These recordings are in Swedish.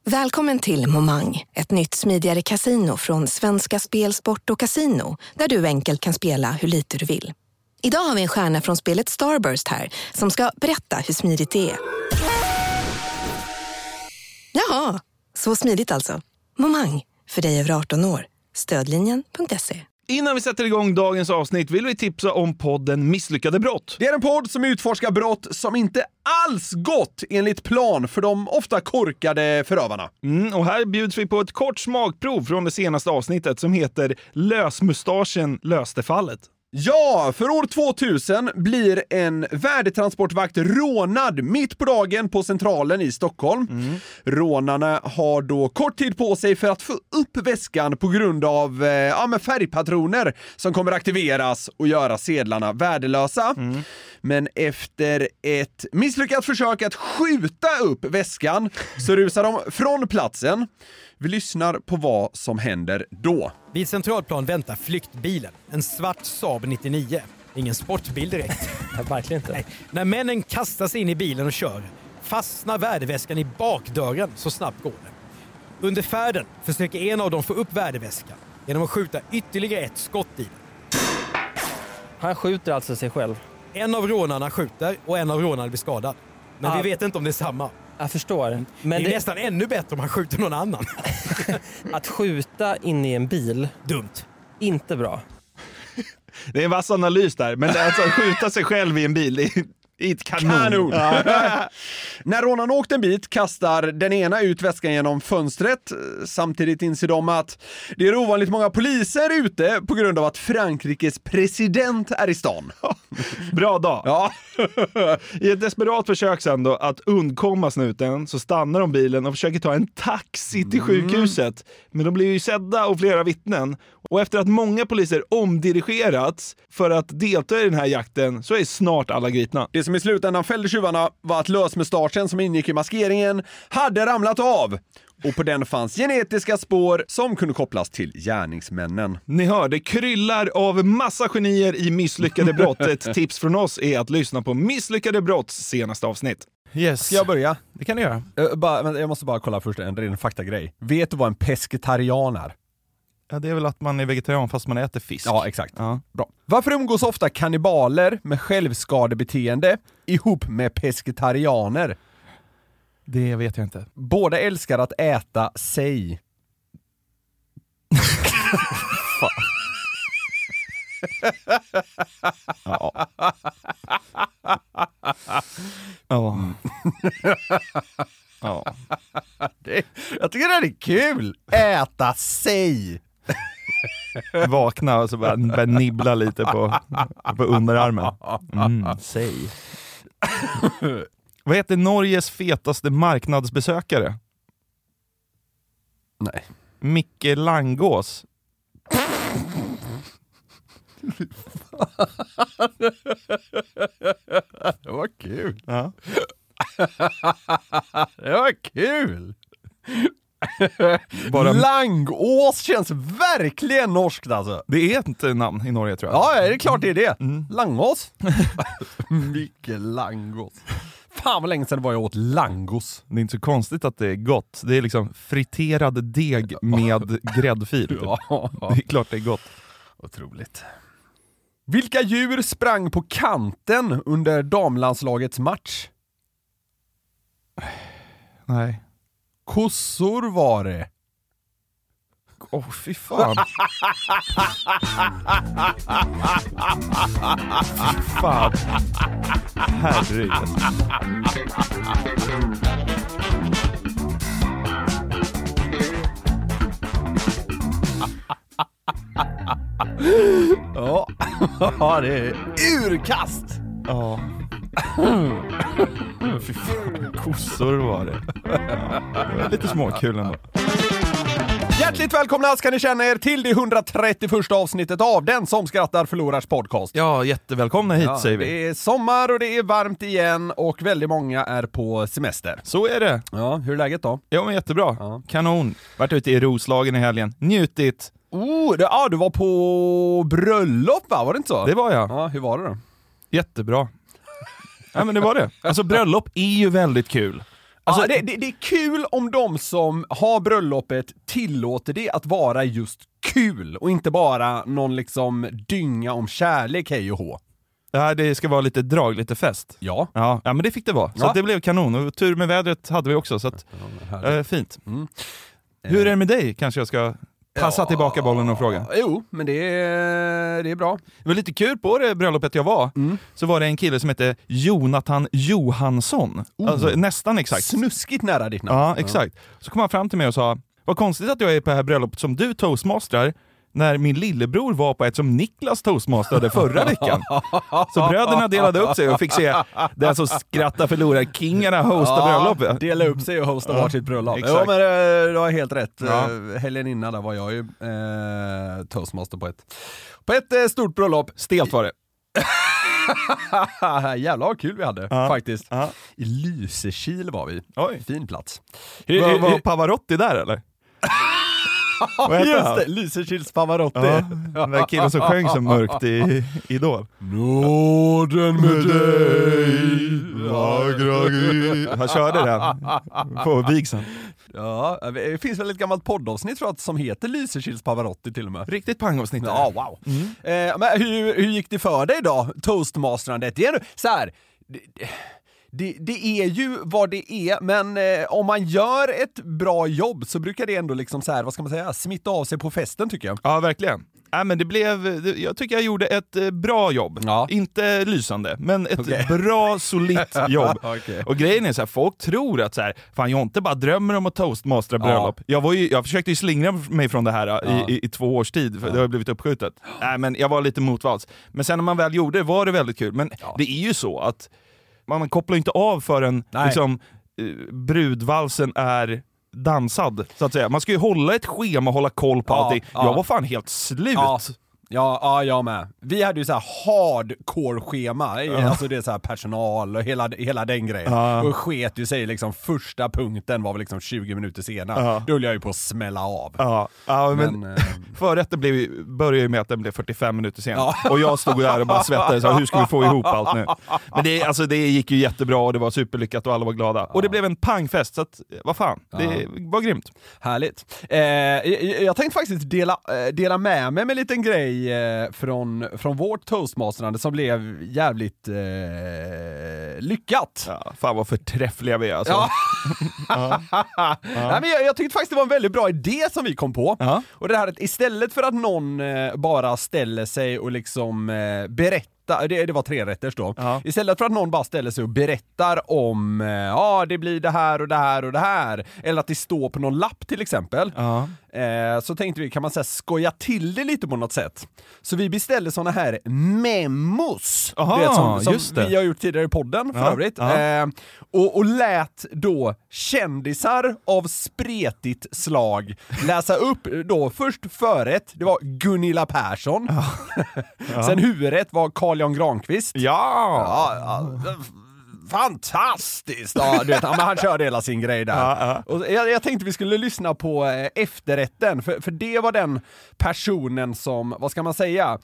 Välkommen till Momang, ett nytt smidigare casino från Svenska Spel, Sport och Casino, där du enkelt kan spela hur lite du vill. Idag har vi en stjärna från spelet Starburst här som ska berätta hur smidigt det är. Jaha, så smidigt alltså. Momang, för dig över 18 år. Stödlinjen.se. Innan vi sätter igång dagens avsnitt vill vi tipsa om podden Misslyckade brott. Det är en podd som utforskar brott som inte alls gått enligt plan för de ofta korkade förövarna. Och här bjuds vi på ett kort smakprov från det senaste avsnittet som heter Lösmustaschen löste fallet. Ja, för år 2000 blir en värdetransportvakt rånad mitt på dagen på Centralen i Stockholm. Rånarna har då kort tid på sig för att få upp väskan på grund av färgpatroner som kommer aktiveras och göra sedlarna värdelösa. Men efter ett misslyckat försök att skjuta upp väskan så rusar de från platsen. Vi lyssnar på vad som händer då. Vid Centralplan väntar flyktbilen. En svart Saab 99. Ingen sportbil direkt. Verkligen inte. Nej. När männen kastar sig in i bilen och kör fastnar värdeväskan i bakdörren, så snabbt går det. Under färden försöker en av dem få upp värdeväskan genom att skjuta ytterligare ett skott i den. Han skjuter alltså sig själv. En av rånarna skjuter och en av rånarna blir skadad. Men vi vet inte om det är samma. Jag förstår. Men det är nästan ännu bättre om han skjuter någon annan. Att skjuta in i en bil, dumt. Inte bra. Det är en vass analys där, men det är alltså att skjuta sig själv i en bil i ett kanon. När rånarna åkt en bit kastar den ena ut väskan genom fönstret. Samtidigt inser de att det är ovanligt många poliser ute på grund av att Frankrikes president är i stan. Bra dag. Ja. I ett desperat försök sen då att undkomma snuten så stannar de bilen och försöker ta en taxi till sjukhuset. Men de blir ju sedda av flera vittnen. Och efter att många poliser omdirigerats för att delta i den här jakten så är snart alla gripna. Det som i slutändan fällde tjuvarna var att lösmustaschen som ingick i maskeringen hade ramlat av. Och på den fanns genetiska spår som kunde kopplas till gärningsmännen. Ni hör, det kryllar av massa genier i Misslyckade brott. Ett tips från oss är att lyssna på Misslyckade brotts senaste avsnitt. Yes. Ska jag börja? Det kan du göra. Jag måste bara kolla först en ren faktagrej. Vet du vad en pescetarian är? Ja, det är väl att man är vegetarian fast man äter fisk. Ja, exakt. Ja. Bra. Varför umgås ofta kannibaler med självskadebeteende ihop med pescetarianer? Det vet jag inte. Båda älskar att äta sig. Ja. Ja. Ja. Jag tycker det är kul. Äta sig. Vakna och så börja nibbla lite på underarmen. Säg. Vad heter Norges fetaste marknadsbesökare? Nej. Micke Langås. Det var kul. Ja. Det var kul. Bara... Langås känns verkligen norskt alltså. Det är ett namn i Norge tror jag. Ja, det är klart det är det. Langås. Mycket langås. Fan vad länge sedan var jag åt langos. Det är inte så konstigt att det är gott. Det är liksom friterad deg med gräddfil. Typ. Ja. Det är klart det är gott. Otroligt. Vilka djur sprang på kanten under damlandslagets match? Nej. Kossor var det. Fy fan. Fy fan. Herregud. Ja, det är urkast. Ja. Fy fan. Kossor var det. Det var lite småkul ändå. Hjärtligt välkomna ska ni känna er till det 131 avsnittet av Den som skrattar förlorars podcast. Ja, jättevälkomna hit säger vi. Det är sommar och det är varmt igen och väldigt många är på semester. Så är det. Ja, hur är läget då? Ja, men jättebra. Ja. Kanon. Varit ute i Roslagen i helgen. Njutit. Du var på bröllop va? Var det inte så? Det var jag. Ja, hur var det då? Jättebra. Ja, men det var det. Alltså bröllop är ju väldigt kul. Alltså, det är kul om de som har bröllopet tillåter det att vara just kul och inte bara någon liksom dynga om kärlek, hej och hå. Ja, det ska vara lite drag, lite fest. Ja. Ja, men det fick det vara. Så att det blev kanon. Och tur med vädret hade vi också, så att, fint. Hur är det med dig? Kanske jag ska passa tillbaka bollen och fråga. Jo, men det är bra. Det var lite kul på det bröllopet jag var. Så var det en kille som hette Jonathan Johansson. Alltså nästan exakt. Snuskigt nära ditt namn. Ja, exakt. Så kom han fram till mig och sa: vad konstigt att jag är på det här bröllopet som du toastmasterar, när min lillebror var på ett som Niklas toastmasterade förra veckan. Så bröderna delade upp sig och fick se den som skrattar förlorar kingarna hosta bröllopet. Dela upp sig och hosta varsitt bröllop. Exakt. Ja, men du har helt rätt. Helgen innan där var jag ju toastmaster på ett stort bröllop. Stelt var det. Jävlar vad kul vi hade faktiskt. I Lysekil var vi. Oj. Fin plats. Var Pavarotti där eller? Just det, Lysekils Pavarotti. Den där killen som sjöng så mörkt i Idol. Nåden med dig. Han körde den på vigseln. Ja, det finns väl ett gammalt poddavsnitt tror jag, som heter Lysekils Pavarotti till och med. Riktigt pangavsnitt. Ja, wow. Men hur gick det för dig då, toastmasterandet? Det är nu så här. Det är ju vad det är, men om man gör ett bra jobb så brukar det ändå liksom så här, vad ska man säga, smitta av sig på festen tycker jag. Ja, verkligen. Men jag tycker jag gjorde ett bra jobb. Ja. Inte lysande, men ett bra, solitt jobb. Okay. Och grejen är så här, folk tror att så här, fan jag inte bara drömmer om att toastmastera bröllop. Jag försökte ju slingra mig från det här i 2 års tid, för det har blivit uppskjutet. Men jag var lite motvalls. Men sen när man väl gjorde det var det väldigt kul. Men det är ju så att man kopplar inte av förrän liksom, brudvalsen är dansad, så att säga. Man ska ju hålla ett schema och hålla koll på allting. Jag var fan helt slut. Ja, jag med. Vi hade ju så här hardcore-schema, alltså det är så här personal och hela den grejen. Och sket ju sig liksom, första punkten var väl liksom 20 minuter senare. Då höll jag ju på att smälla av. Men förrätten började ju med att den blev 45 minuter sen. Och jag stod där och bara svettades, hur ska vi få ihop allt nu? Men det gick ju jättebra och det var superlyckat och alla var glada. Och det blev en pangfest, så att, vad fan, det var grymt. Härligt. Jag tänkte faktiskt dela med mig med en liten grej från vårt toastmasterande som blev jävligt lyckat. Ja, fan vad förträffliga vi är alltså. Nej, men jag tyckte faktiskt det var en väldigt bra idé som vi kom på. Och det här att istället för att någon bara ställer sig och liksom berättar, det var 3-rätters då. Istället för att någon bara ställer sig och berättar om det blir det här och det här och det här, eller att det står på någon lapp till exempel, så tänkte vi, kan man säga, skoja till det lite på något sätt. Så vi beställde såna här memos, som vi har gjort tidigare i podden för övrigt. Och lät då kändisar av spretigt slag läsa upp då först förrätt, det var Gunilla Persson. Sen huvudrätt var Carl-Jan Granqvist. Fantastiskt! Ja, du vet, han körde hela sin grej där. Och jag tänkte vi skulle lyssna på efterrätten, för det var den personen som, vad ska man säga,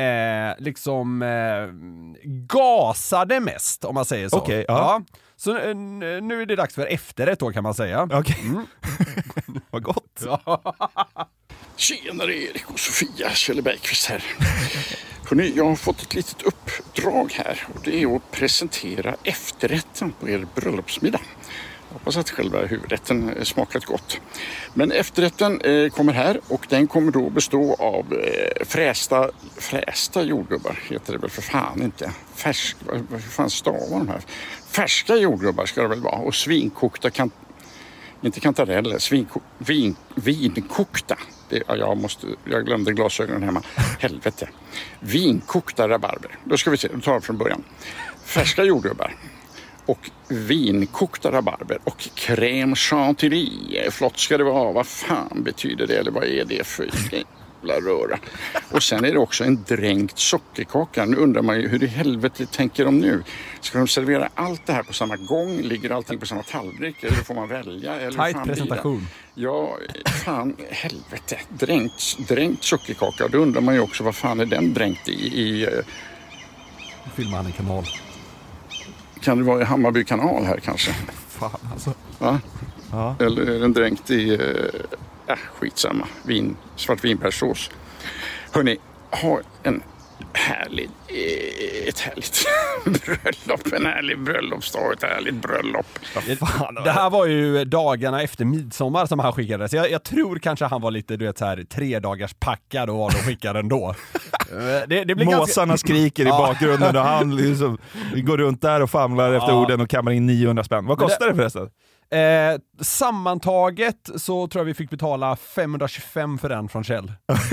gasade mest, om man säger så. Okay, Så nu är det dags för efterrätt då, kan man säga. Vad gott. Tjenare Erik och Sofia, Kjell Bergqvist här. Hörrni, jag har fått ett litet uppdrag här, och det är att presentera efterrätten på er bröllopsmiddag. Jag hoppas att själva huvudrätten smakat gott. Men efterrätten kommer här, och den kommer då bestå av frästa jordgubbar, heter det väl för fan inte. Hur fan stavar de här? Färska jordgubbar ska det väl vara, och svinkokta inte kantareller, vinkokta. Jag glömde glasögonen hemma. Helvete. Vinkokta rabarber. Då ska vi se, då tar vi från början. Färska jordgubbar och vinkokta rabarber och crème chantilly. Flott ska det vara. Vad fan betyder det? Eller vad är det för jävla röra? Och sen är det också en dränkt sockerkaka. Nu undrar man ju, hur i helvete tänker de nu? Ska de servera allt det här på samma gång? Ligger allting på samma tallrik? Eller får man välja? Eller tajt presentation. Ja, fan, helvete. Dränkt sockerkaka. Då undrar man ju också, vad fan är den dränkt i filmar han en kanal. Kan det vara i Hammarby kanal här kanske? Fan alltså. Va? Ja. Eller är den dränkt i skitsamma, svartvinbärssås. Hörrni, ha ett härligt bröllop, en härlig bröllopsdag, ett härligt bröllop. Det här var ju dagarna efter midsommar som han skickade. Så jag tror kanske han var lite, du vet, så här 3 dagars packad och var då skickade ändå. Det blir Måsarna skriker i bakgrunden och han liksom, går runt där och famlar efter orden och kammar in 900 spänn. Vad kostar det förresten? Sammantaget så tror jag vi fick betala 525 för den från Kjell.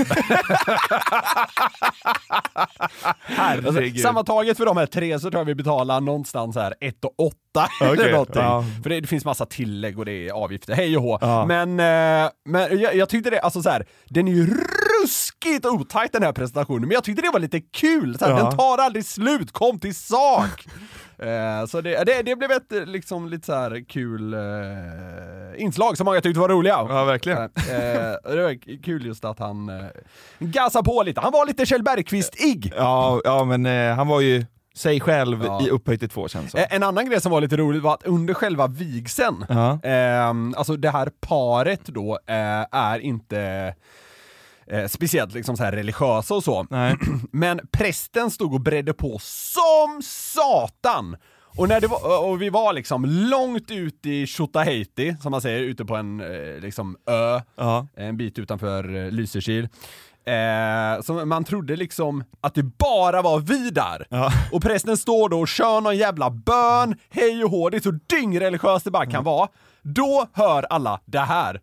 Herregud. Sammantaget för de här 3 så tror jag vi betalar någonstans här 1 och 8 eller någonting. Ja. För det finns massa tillägg och det är avgifter. Hej och hå. Ja. Men jag tyckte det, alltså så här, den är ju ruskigt otajt den här presentationen, men jag tyckte det var lite kul. Så här, den tar aldrig slut, kom till sak. Så det blev ett liksom lite så här kul inslag som många tyckte var roliga. Ja, verkligen. Det var kul just att han gasade på lite. Han var lite Kjell Bergqvist-ig. Ja, men han var ju sig själv i upphöjt till 2 känns det. En annan grej som var lite roligt var att under själva vigseln, alltså det här paret då är inte speciellt liksom så här religiösa och så. Nej. Men prästen stod och bredde på som satan. Och när det var, och vi var liksom långt ut i Tjotahejti, som man säger, ute på en liksom ö, en bit utanför Lysekil. Så man trodde liksom att det bara var vi där. Och prästen står då och kör någon jävla bön, hej och hå, det är så dyngreligiöst det bara kan vara. Då hör alla det här.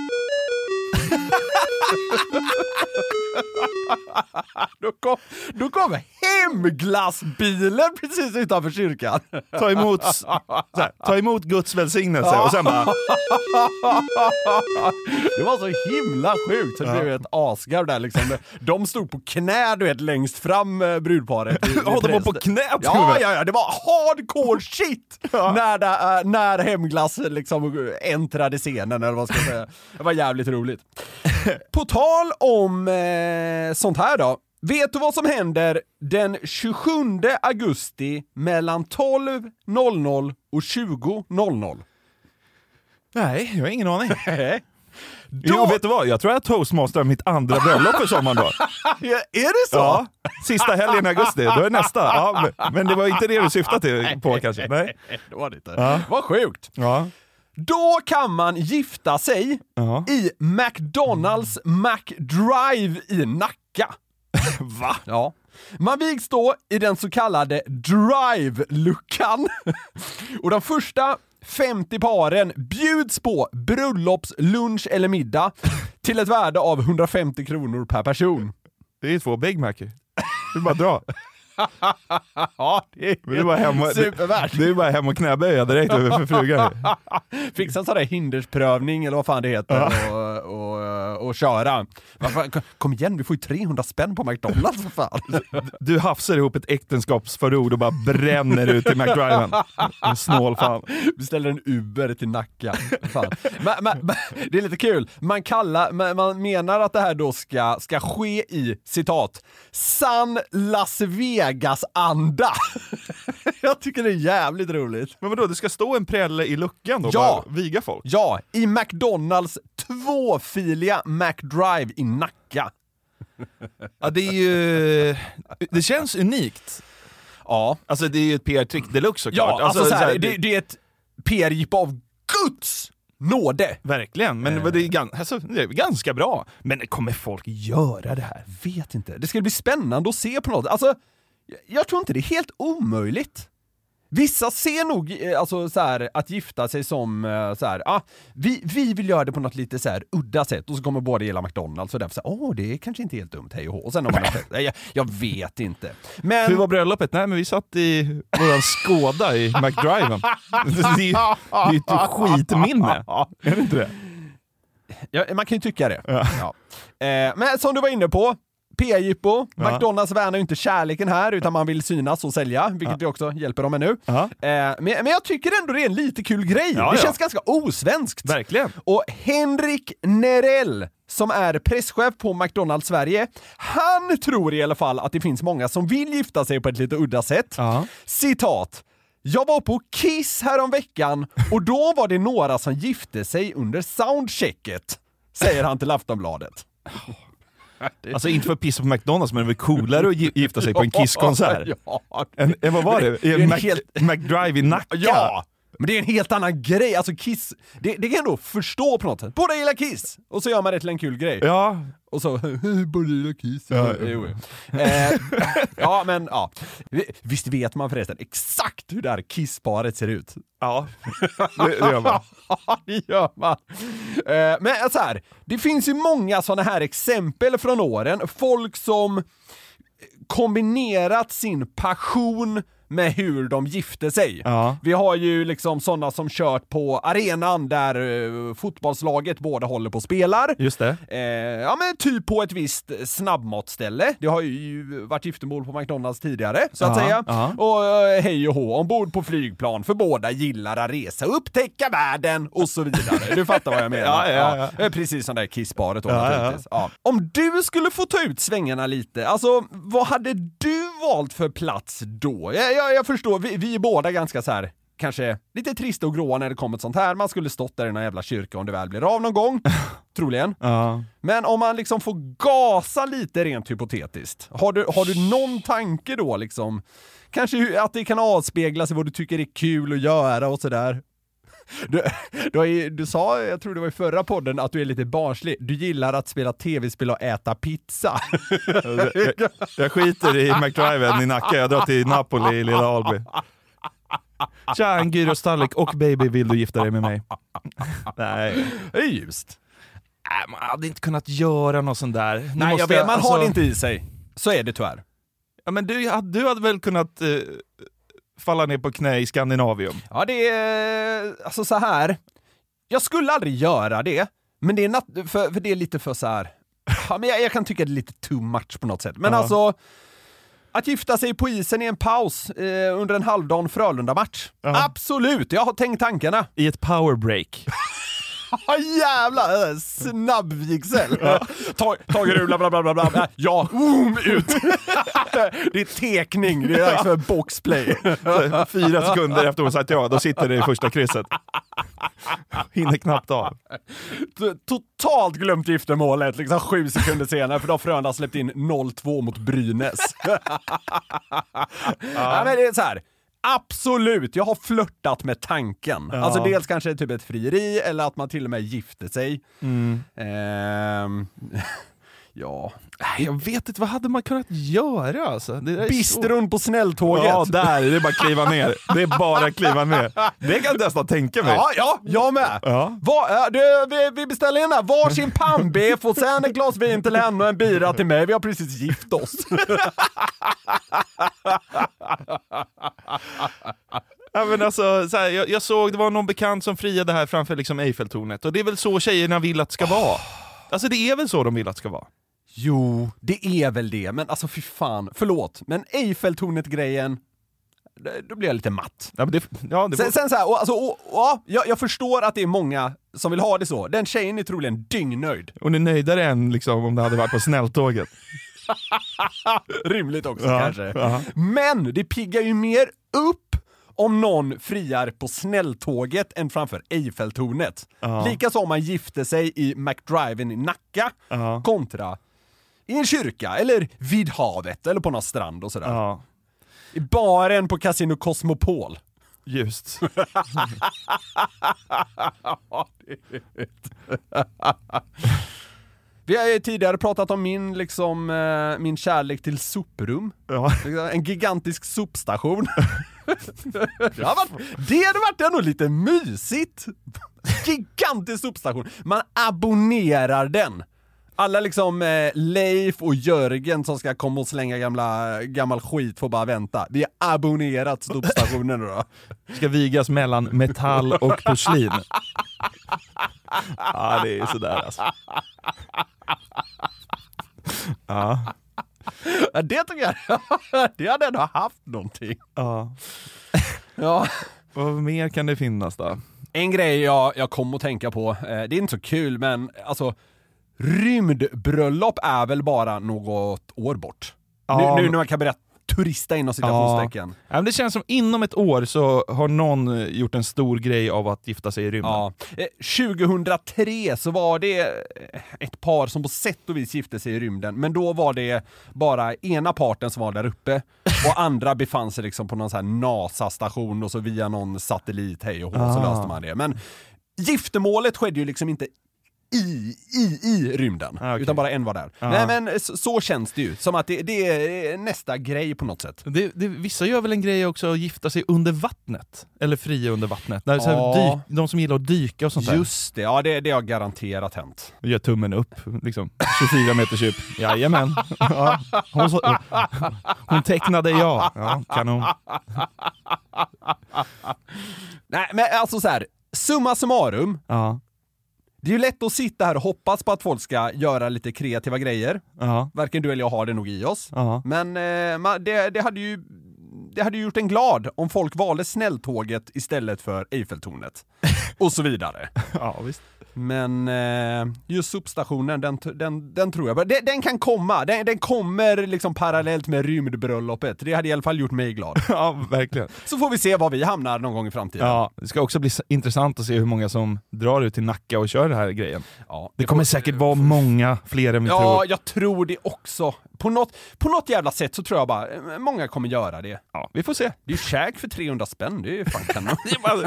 Då kom hemglassbilen precis utanför kyrkan. Ta emot Guds välsignelse och sen bara... Det var så himla sjukt så det blev ett asgarv där liksom. De stod på knä, du vet, längst fram brudparet. De var på knä? Ja, det var hardcore shit när hemglass liksom äntrade scenen, eller vad ska jag säga. Det var jävligt roligt. På tal om sånt här då. Vet du vad som händer den 27 augusti mellan 12.00 och 20.00? Nej, jag har ingen aning. Jo, vet du vad? Jag tror jag toastmaster mitt andra bröllop för sommaren då. Är det så? Ja, sista helgen i augusti, då är nästa. Ja, men det var inte det du syftade på kanske. Nej. Det var det inte. Vad sjukt. Ja. Då kan man gifta sig i McDonalds McDrive i Nacka. Va? Ja. Man vigs då i den så kallade drive-luckan. Och de första 50 paren bjuds på bröllops, lunch eller middag till ett värde av 150 kronor per person. Det är ju 2 Big Mac. Du bara dra. Ja, det är bara hem och, supervärt. Det är bara hem och knäböja direkt över för frugan. Fixa en sån där hindersprövning eller vad fan det heter och köra. Kom igen, vi får ju 300 spänn på McDonalds för fan. Du hafsar ihop ett äktenskapsförord och bara bränner ut i McDriven. En snål fan. Beställer en Uber till Nacka. Fan. Men, det är lite kul. Man menar att det här då ska ske i, citat, sann Las Vegas-anda. Jag tycker det är jävligt roligt. Men vadå, det ska stå en prälle i luckan då? Ja. Bara viga folk? Ja, i McDonalds 2-filiga McDrive i Nacka. Ja, det är ju... Det känns unikt. Ja. Alltså det är ju ett PR-trick deluxe såklart. Ja, alltså så här, det är ett PR-jipp av Guds nåde. Verkligen, men det är ganska bra. Men kommer folk göra det här? Vet inte. Det ska bli spännande att se på något. Alltså, jag tror inte det är helt omöjligt. Vissa ser nog alltså så här, att gifta sig som så här, vi vill göra det på något lite så här udda sätt, och så kommer båda gilla McDonalds och därför så det är kanske inte helt dumt, hej och sen har man jag vet inte. Men hur var bröllopet? Nej, men vi satt i våran Skoda i McDriven. Det är ju ett skitminne. Är det inte det? Ja, man kan ju tycka det. Ja. Men som du var inne på, PR-jippo. McDonalds värnar ju inte kärleken här, utan man vill synas och sälja, vilket vi också hjälper dem med nu. Men jag tycker ändå det är en lite kul grej. Det känns ganska osvenskt. Verkligen. Och Henrik Nerell, som är presschef på McDonalds Sverige, han tror i alla fall att det finns många som vill gifta sig på ett lite udda sätt. Citat: Jag var på Kiss häromveckan och då var det några som gifte sig under soundchecket, säger han till Aftonbladet. Alltså inte för att pissa på McDonalds, men det var coolare att gifta sig på en Kiss-konsert. Vad var det? En McDrive i Nacka? Ja, men det är en helt annan grej. Alltså Kiss, det kan jag då förstå på något sätt. Båda gillar Kiss, och så gör man det till en kul grej. Ja. Och så, båda gillar Kiss. Ja, men ja. Visst vet man förresten exakt hur det här Kiss-paret ser ut? Ja, det gör man. Ja, det gör man. Men så här, det finns ju många sådana här exempel från åren. Folk som kombinerat sin passion med hur de gifte sig. Ja. Vi har ju liksom sådana som kört på arenan där fotbollslaget båda håller på och spelar. Just det. Ja, men typ på ett visst snabbmatställe. Det har ju varit giftermål på McDonalds tidigare, så att säga. Och hej och hå, ombord på flygplan, för båda gillar att resa, upptäcka världen och så vidare. Du fattar vad jag menar. Ja. Precis som det här Kiss-paret då, naturligtvis. Ja. Om du skulle få ta ut svängarna lite, alltså vad hade du valt för plats då? Jag förstår, vi är båda ganska så här, kanske lite trista och gråa när det kommer ett sånt här. Man skulle stått där i någon jävla kyrka om det väl blir av någon gång. Troligen. Men om man liksom får gasa lite rent hypotetiskt. Har du någon tanke då liksom? Kanske att det kan avspeglas i vad du tycker är kul att göra och sådär. Du sa, jag tror det var i förra podden, att du är lite barnslig. Du gillar att spela tv-spel och äta pizza. Jag skiter i McDriven i Nacka. Jag drar till Napoli i Lilla Alby. Tja, en gyrostallrik och baby, vill du gifta dig med mig? Nej. Just. Man hade inte kunnat göra något sånt där. Nej, jag vet, man har det inte i sig. Så är det tyvärr. Ja, men du hade väl kunnat falla ner på knä i Skandinavium? Ja, det är alltså så här. Jag skulle aldrig göra det, men det är för det är lite för så här. Ja, men jag kan tycka det är lite too much på något sätt. Men alltså, att gifta sig på isen i en paus under en halvdan Frölunda-match. Absolut, jag har tänkt tankarna. I ett powerbreak. Jävla snabbvigsel. Tagerula bla bla bla bla. Ja, ut. Det är tekning, det är dags för boxplay. 4 sekunder efter hon sagt ja, då sitter det i första krysset. Hinner knappt av. Totalt glömt giftermålet liksom 7 sekunder senare, för då har Frölunda släppt in 0-2 mot Brynäs. Ja, men det är så här. Absolut, jag har flörtat med tanken. Alltså dels kanske typ ett frieri, eller att man till och med gifte sig. Ja. Jag vet inte, vad hade man kunnat göra alltså? Bistron på snälltåget. Ja, där, det är bara kliva ner. Det är bara kliva ner. Det kan jag nästan tänka mig. Ja, jag med. Ja. Vi beställer in här varsin pannbeef och sen ett glas vin till henne och en bira till mig. Vi har precis gift oss. Ja, men alltså, så här, jag såg, det var någon bekant som friade här framför liksom Eiffeltornet. Och det är väl så tjejerna vill att det ska vara. Alltså det är väl så de vill att det ska vara. Jo, det är väl det. Men alltså fy fan, förlåt. Men Eiffeltornet-grejen, då blir jag lite matt. Ja, men sen så här, jag förstår att det är många som vill ha det så. Den tjejen är troligen dyngnöjd. Och ni är nöjdare än liksom, om det hade varit på snälltåget. Rimligt också kanske. Men det piggar ju mer upp om någon friar på snälltåget än framför Eiffeltornet. Likaså om man gifte sig i McDriven i Nacka kontra i en kyrka eller vid havet eller på någon strand och sådär. I baren på Casino Cosmopol. Just. Vi har ju tidigare pratat om min kärlek till soprum. En gigantisk sopstation. Det hade varit ändå lite mysigt. Gigantisk sopstation. Man abonnerar den. Alla liksom Leif och Jörgen som ska komma och slänga gammal skit får bara vänta. Vi har abonnerat sopstationen då. Ska vigas mellan metall och porslin. Ja, det är sådär alltså. Ja. Det tycker jag. Det hade ändå haft någonting. Ja. Vad mer kan det finnas då? En grej jag kom att tänka på, det är inte så kul, men alltså rymdbröllop är väl bara något år bort. Nu när man kan berätta. turista inom citationstecken. Ja, men det känns som inom ett år så har någon gjort en stor grej av att gifta sig i rymden. Ja. 2003 så var det ett par som på sätt och vis gifte sig i rymden, men då var det bara ena parten som var där uppe och andra befann sig liksom på någon sån här NASA-station och så via någon satellit, hej och hå, så löste man det. Men giftermålet skedde ju liksom inte i rymden, utan bara en var där. Nej, men så känns det ju, som att det är nästa grej på något sätt. Vissa gör väl en grej också att gifta sig under vattnet, eller fria under vattnet. Där, så här, de som gillar att dyka och sånt där. Just det, ja det har garanterat hänt. Gör tummen upp, liksom. 24 meters djup. Jajamän. Ja, hon tecknade ja. Kanon. Nej, men alltså så här, summa summarum. Ja. Det är ju lätt att sitta här och hoppas på att folk ska göra lite kreativa grejer. Varken du eller jag har det nog i oss. Men det hade ju gjort en glad om folk valde snälltåget istället för Eiffeltornet. Och så vidare. Ja, visst. Men just substationen, den tror jag. Den kan komma. Den kommer liksom parallellt med rymdbröllopet. Det hade i alla fall gjort mig glad. Ja, verkligen. Så får vi se var vi hamnar någon gång i framtiden. Ja, det ska också bli intressant att se hur många som drar ut till Nacka och kör den här grejen. Ja, det kommer säkert vara många fler än vi tror. Ja, jag tror det också. På något jävla sätt så tror jag bara många kommer göra det. Ja, vi får se. Det är käk för 300 spänn, det är ju fan kanon.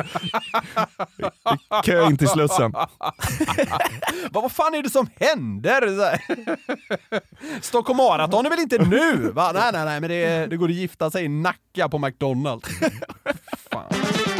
Kö in till Slussen. Vad fan är det som händer? Stockholm Marathon är väl inte nu? Va? Nej, men det går att gifta sig i Nacka på McDonald's. Fan.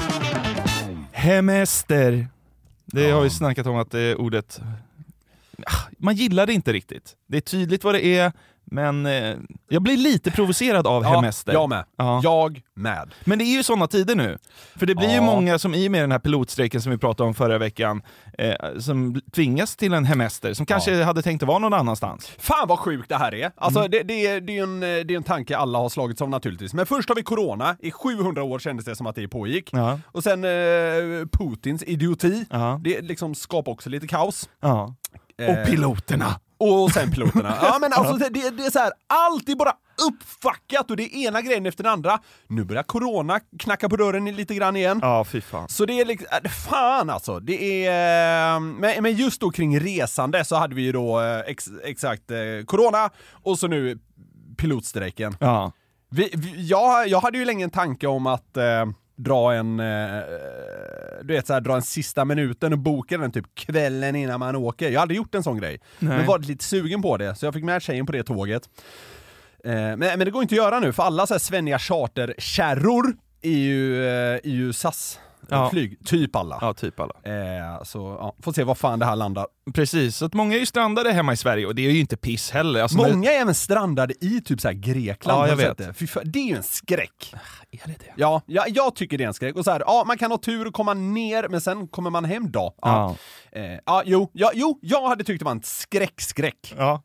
Hemester. Det har vi snackat om att det är ordet. Man gillar det inte riktigt. Det är tydligt vad det är. Men jag blir lite provocerad av hemester. Jag med. Jag med. Men det är ju sådana tider nu. För det blir ju många som i med den här pilotstrejken som vi pratade om förra veckan som tvingas till en hemester som kanske hade tänkt att vara någon annanstans. Fan vad sjukt det här är. Alltså det är en tanke alla har slagits om naturligtvis. Men först har vi corona. I 700 år kändes det som att det pågick. Och sen Putins idioti. Det liksom skapar också lite kaos. Och piloterna. Och sen piloterna. Ja, men alltså det är så här, allt är bara uppfackat och det är ena grejen efter den andra. Nu börjar corona knacka på dörren lite grann igen. Ja, fy fan. Så det är liksom, fan alltså. Det är, men just då kring resande så hade vi ju då exakt corona och så nu pilotstrejken. Ja. Jag hade ju länge en tanke om att dra en sista minuten och boka den typ kvällen innan man åker. Jag hade gjort en sån grej. Men var lite sugen på det så jag fick med tjejen på det tåget. Men det går inte att göra nu för alla så här svenniga charterkärror är ju SAS flyg, typ alla. Ja, typ alla. Så får se var fan det här landar. Precis, så att många är ju strandade hemma i Sverige och det är ju inte piss heller. Alltså, många är även strandade i typ så här Grekland. Ja, jag vet. Det är ju en skräck. Är det det? Ja, jag tycker det är en skräck. Och så här, man kan ha tur och komma ner, men sen kommer man hem då. Jag hade tyckt det var en skräck. Ja.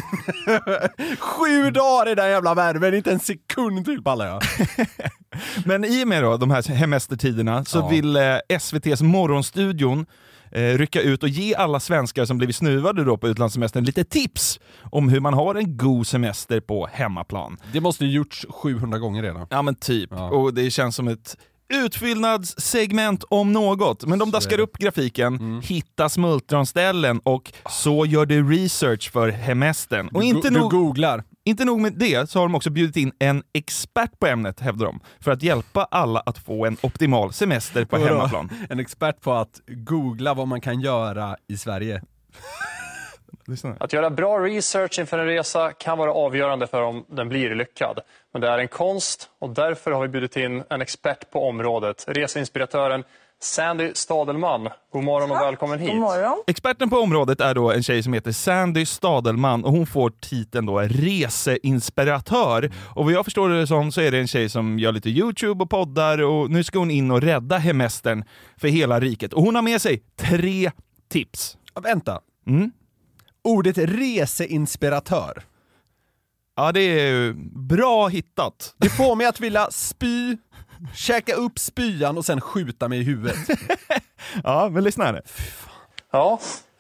7 dagar i den jävla värmen, inte en sekund till pallar jag. Men i och med då, de här hemestertiderna så vill SVT:s Morgonstudion rycka ut och ge alla svenskar som blivit snuvade då på utlandssemestern lite tips om hur man har en god semester på hemmaplan. Det måste ju gjorts 700 gånger redan. Ja, men typ. Ja. Och det känns som ett utfyllnadssegment om något. Men de daskar upp grafiken, hitta smultronställen och så gör du research för hemestern. Och du googlar. Inte nog med det så har de också bjudit in en expert på ämnet, hävdar de, för att hjälpa alla att få en optimal semester på hemmaplan. En expert på att googla vad man kan göra i Sverige. Att göra bra research inför en resa kan vara avgörande för om den blir lyckad. Men det är en konst och därför har vi bjudit in en expert på området, reseinspiratören Sandy Stadelman. God morgon och välkommen hit. God morgon. Experten på området är då en tjej som heter Sandy Stadelman och hon får titeln då reseinspiratör. Och vad jag förstår det som så är det en tjej som gör lite YouTube och poddar och nu ska hon in och rädda hemestern för hela riket. Och hon har med sig 3 tips. Vänta. Ordet reseinspiratör. Ja, det är bra hittat. Det får mig att vilja spy, käka upp spyan och sen skjuta mig i huvudet. Ja, men lyssna här. Ja,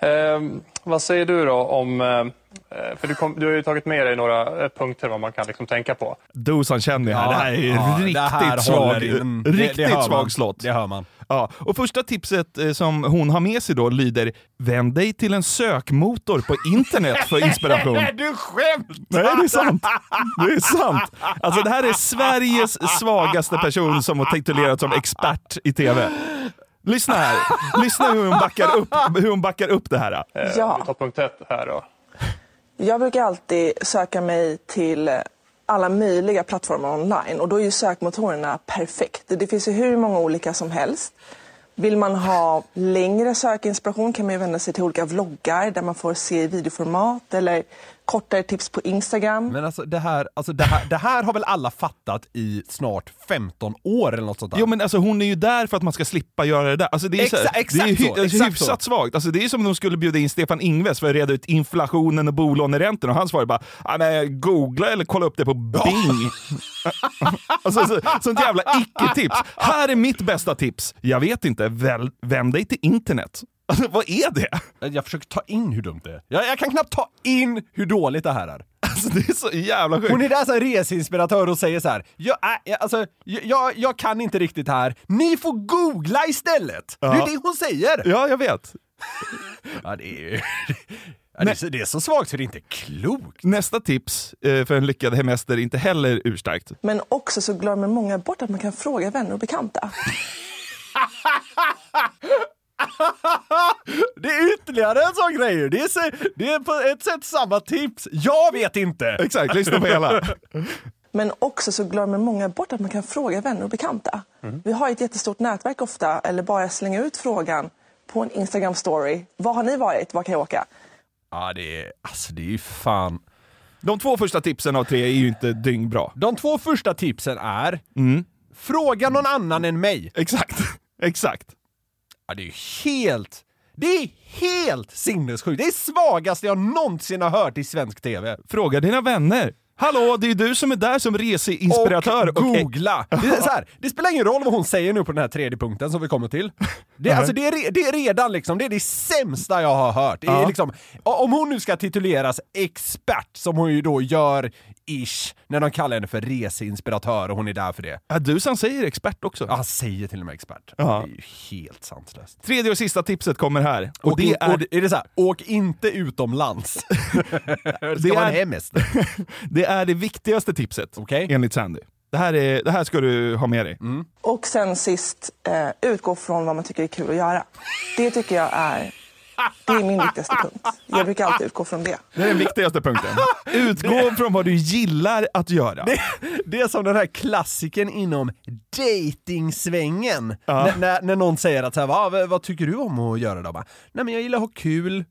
Vad säger du då om... För du har ju tagit med dig några punkter vad man kan liksom tänka på. Dusan känner jag här. Det här är riktigt svag slott. Det hör man. Ja, och första tipset som hon har med sig då lyder: vänd dig till en sökmotor på internet för inspiration. Du skämtar! Nej, det är sant. Det är sant. Alltså det här är Sveriges svagaste person som har titulerat som expert i TV. Lyssna här. Lyssna hur hon backar upp det här. Ja. Vi tar punkt 1 här då. Jag brukar alltid söka mig till alla möjliga plattformar online och då är ju sökmotorerna perfekt. Det finns ju hur många olika som helst. Vill man ha längre sökinspiration kan man ju vända sig till olika vloggar där man får se i videoformat eller kortare tips på Instagram. Men alltså det här har väl alla fattat i snart 15 år eller något sånt där. Jo men alltså hon är ju där för att man ska slippa göra det där. Alltså det är hyfsat svagt. Alltså det är som om de skulle bjuda in Stefan Ingves för att reda ut inflationen och bolåneräntorna och han svarar bara googla eller kolla upp det på Bing. Alltså sånt jävla icke-tips. Här är mitt bästa tips. Jag vet inte, vänd dig till internet. Alltså, vad är det? Jag försöker ta in hur dumt det är. Jag kan knappt ta in hur dåligt det här är. Alltså, det är så jävla sjukt. Hon är där som reseinspiratör och säger så här: jag kan inte riktigt här. Ni får googla istället. Ja. Det är det hon säger. Ja, jag vet. Ja, det är så svagt så det är inte klokt. Nästa tips för en lyckad hemester är inte heller urstarkt. Men också så glömmer många bort att man kan fråga vänner och bekanta. Det är ytterligare en sån grej. Det är på ett sätt samma tips. Jag vet inte. Exakt, lyssna på hela. Men också så glömmer många bort att man kan fråga vänner och bekanta. Vi har ett jättestort nätverk ofta, eller bara slänga ut frågan på en Instagram-story. Var har ni varit? Var kan jag åka? Ja, det är ju fan... De 2 första tipsen av 3 är ju inte dyngbra. De 2 första tipsen är fråga någon annan än mig. Exakt. Ja, det är helt sinnessjukt. Det är svagaste jag någonsin har hört i svensk TV. Fråga dina vänner. Hallå, det är ju du som är där som reseinspiratör. Och googla. Det spelar ingen roll vad hon säger nu på den här 3:e punkten som vi kommer till. Det är redan liksom, det är det sämsta jag har hört. Det är liksom, om hon nu ska tituleras expert, som hon ju då gör när de kallar henne för reseinspiratör och hon är där för det. Ja, du som säger expert också. Ja, han säger till och med expert. Ja. Det är ju helt sanslöst. 3:e och sista tipset kommer här. Och är det så här, åk inte utomlands. Det ska vara en hemester. Det är det viktigaste tipset, enligt Sandy. Det här ska du ha med dig. Och sen sist, utgå från vad man tycker är kul att göra. Det tycker jag det är min viktigaste punkt. Jag brukar alltid utgå från det. Det är den viktigaste punkten. Utgå från vad du gillar att göra. Det är som den här klassiken inom datingsvängen. När någon säger att så här, vad tycker du om att göra då? Nej, men jag gillar att ha kul.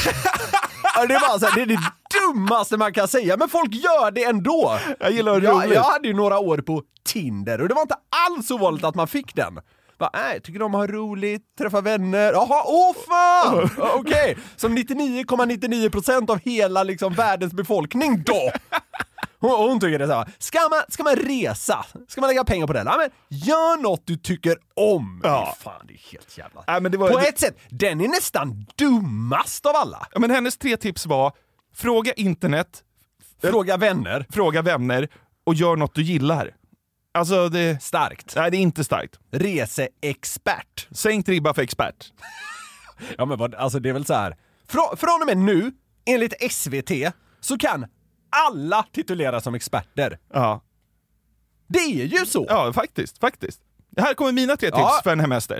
Det är det dummaste man kan säga, men folk gör det ändå. Jag gillar roligt. Jag hade ju några år på Tinder och det var inte alls så vanligt att man fick den. Tycker de har roligt, träffa vänner. Jaha, fan! Okej. Som 99,99% av hela liksom världens befolkning då. Hon tycker det så här. Ska man resa? Ska man lägga pengar på det? Ja, men gör något du tycker om. Ja. Fan, det är helt jävla. Ja, men på ett sätt, den är nästan dummast av alla. Ja, men hennes 3 tips var: fråga internet, fråga vänner och gör något du gillar. Alltså det... Starkt. Nej, det är inte starkt. Reseexpert. Sänkt ribba för expert. Ja, men alltså det är väl så här. Från och med nu, enligt SVT, så kan alla tituleras som experter. Ja. Det är ju så. Ja, faktiskt. Här kommer mina 3 tips för en hemester.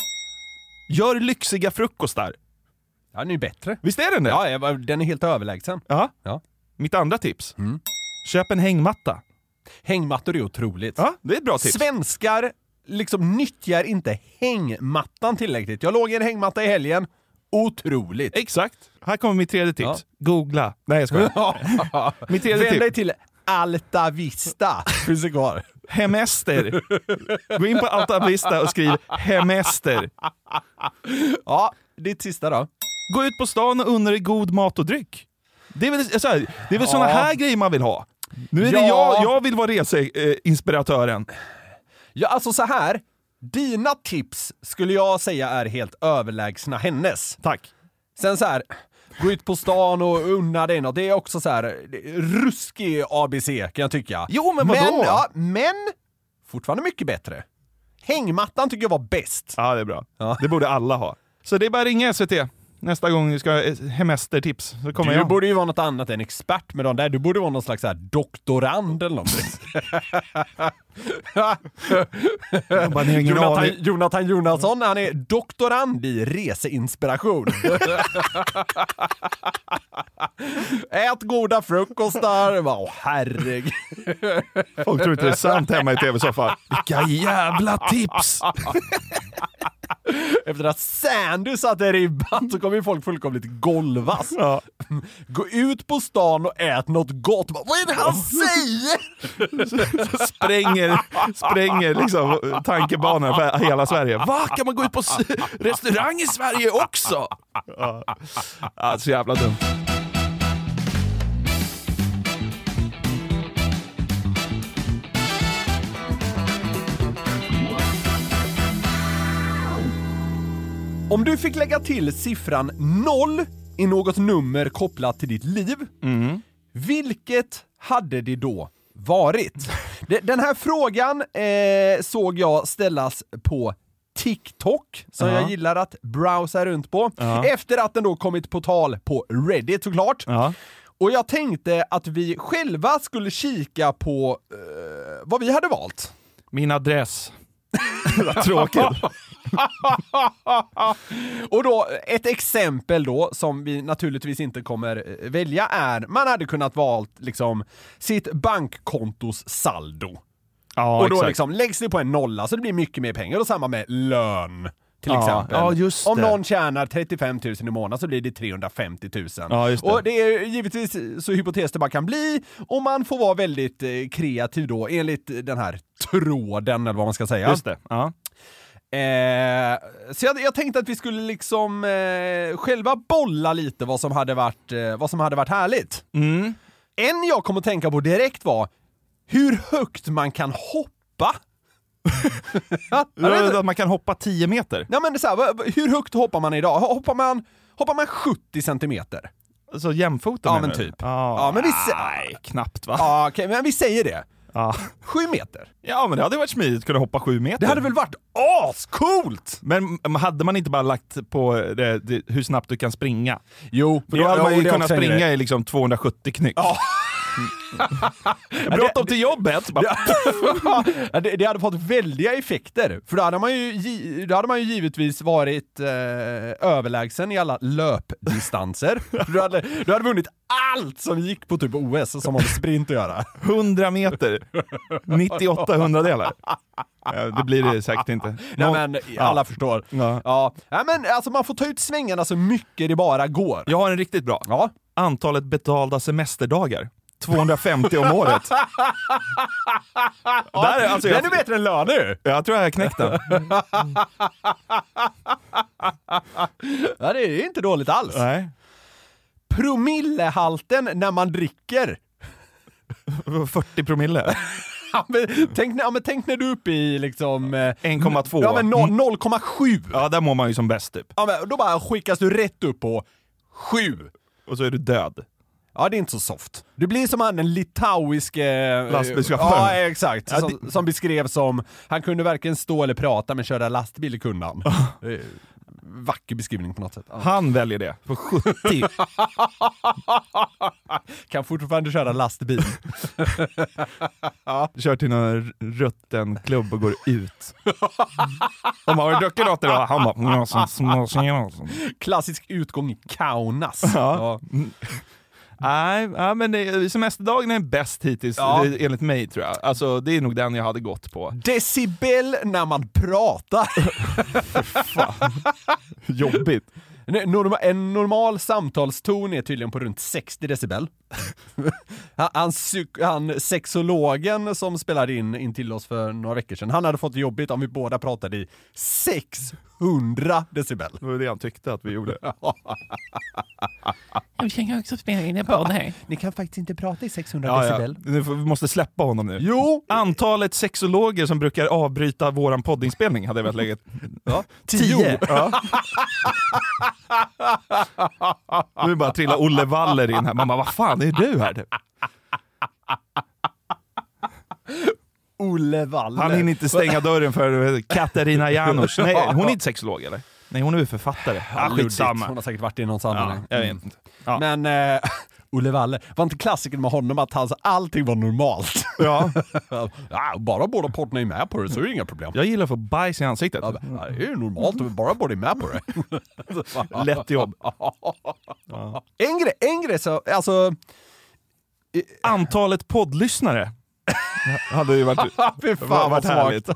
Gör lyxiga frukostar. Ja, den är ju bättre. Visst är den det? Ja, den är helt överlägsen. Ja. Mitt andra tips. Köp en hängmatta. Hängmattor är otroligt. Ja, det är ett bra tips. Svenskar liksom nyttjar inte hängmattan tillräckligt. Jag låg i en hängmatta i helgen. Otroligt. Exakt. Här kommer mitt 3:e tips. Googla. Nej, jag skojar. Mitt 3:e tips. Vänd dig till Alta Vista. Finns det kvar? Hemester. Gå in på Alta Vista och skriv hemester. Ja, ditt sista då. Gå ut på stan och unna dig god mat och dryck. Det är väl såna här grejer man vill ha. Nu är det jag vill vara reseinspiratören. Ja, alltså så här. Dina tips skulle jag säga är helt överlägsna hennes. Tack. Sen så här, gå ut på stan och unna dig något. Det är också så här ruskig ABC kan jag tycka. Jo, men vadå? Men fortfarande mycket bättre. Hängmattan tycker jag var bäst. Ja, det är bra. Ja. Det borde alla ha. Så det är bara att ringa SVT nästa gång ni ska ha hemestertips. Så kommer du jag. Borde ju vara något annat än expert med de där. Du borde vara någon slags så här doktorand eller någonting. Jonathan Jonasson, han är doktorand i reseinspiration. Ät goda frukostar. Herregud. Folk tror inte det är sant hemma i tv-soffan. Vilka jävla tips! Efter att Sandy satte ribban så kommer ju folk fullkomligt golvas. Ja. Gå ut på stan och ät något gott. Vad är det han säger? Spränger liksom tankebanan för hela Sverige. Va? Kan man gå ut på restaurang i Sverige också? Ja, så jävla dumt. Om du fick lägga till siffran 0 i något nummer kopplat till ditt liv, vilket hade det då varit? Den här frågan såg jag ställas på TikTok, som jag gillar att browsa runt på, efter att den då kommit på tal på Reddit såklart. Och jag tänkte att vi själva skulle kika på vad vi hade valt. Min adress. Tråkigt. Och då, ett exempel då som vi naturligtvis inte kommer välja är, man hade kunnat valt liksom sitt bankkontos saldo. Ja, och då exakt. Liksom läggs det på en nolla så det blir mycket mer pengar, och samma med lön till exempel. Ja, just det. Om någon tjänar 35 000 i månaden så blir det 350 000. Ja, just det. Och det är givetvis så hypotetiskt det bara kan bli, och man får vara väldigt kreativ då enligt den här tråden eller vad man ska säga. Just det, ja. Så jag tänkte att vi skulle liksom själva bolla lite vad som hade varit härligt. En jag kom att tänka på direkt var hur högt man kan hoppa. Att man kan hoppa 10 meter. Ja, men det är så här, hur högt hoppar man idag? Hoppar man 70 centimeter? Så jämfoten? Ja, men typ. Ja, men nej, knappt va? Ja, okej, men vi säger det. 7 meter. Ja, men det hade varit smidigt att kunna hoppa 7 meter. Det hade väl varit ascoolt! Men hade man inte bara lagt på hur snabbt du kan springa? Jo, för då hade man ju kunnat springa i liksom 270 knyck. Ja. Bråttom till jobbet. Det hade fått väldiga effekter. För då hade man ju givetvis varit överlägsen i alla löpdistanser. Du hade vunnit allt som gick på typ OS som hade sprint att göra. 100 meter. 98 hundradelar. Det blir det säkert inte. Nej, men alla förstår. Ja, men alltså man får ta ut svängarna så mycket det bara går. Jag har en riktigt bra. Ja. Antalet betalda semesterdagar. 250 om året. Den är bättre än lön nu. Jag tror jag har knäckt den. Ja, det är inte dåligt alls. Nej. Promillehalten när man dricker. 40 promille. Tänk när du är uppe i liksom 1,2. Ja, men 0,7. Ja, där mår man ju som bäst typ. Ja, men då bara skickas du rätt upp på 7. Och så är du död. Ja, det är inte så soft. Du blir som den litauiske lastbilschauffören. Ja, exakt. Som beskrevs som han kunde varken stå eller prata, men köra lastbil kunde han. Vacker beskrivning på något sätt. Ja. Han väljer det på 70. Kan fortfarande köra lastbil. Kör till någon rutten klubb och går ut. Om man har druckit något idag, han bara... Klassisk utgång i Kaunas. Ja. Nej, men semesterdagen är bäst hittills, enligt mig tror jag. Alltså, det är nog den jag hade gått på. Decibel när man pratar. Fan. Jobbigt. En normal samtalston är tydligen på runt 60 decibel. Han sexologen som spelade in till oss för några veckor sedan, han hade fått jobbigt om vi båda pratade i 600 decibel. Det var det han tyckte att vi gjorde. vi kan också spela in en podd här. Ni kan faktiskt inte prata i 600 decibel. Vi måste släppa honom nu. Jo! Antalet sexologer som brukar avbryta våran poddinspelning hade jag väl läget. 10. Ja. Nu bara trilla Olle Waller in här. Man bara, vad fan är du här? Olle Waller. Han hinner inte stänga dörren för Katarina Janouch. Nej, hon är inte sexolog eller? Nej, hon är ju författare. Skitsamma. Hon har säkert varit i någon sammanhang. Jag vet inte. Ja. Men Olle Waller, var inte klassiken med honom att allting var normalt? Ja. Bara båda parterna är med på det så är det inga problem. Jag gillar att få bajs i ansiktet. Ja, det är ju normalt om bara båda är med på det. Lätt jobb. Ja. En grej så, alltså... Antalet poddlyssnare hade ju varit, varit härligt.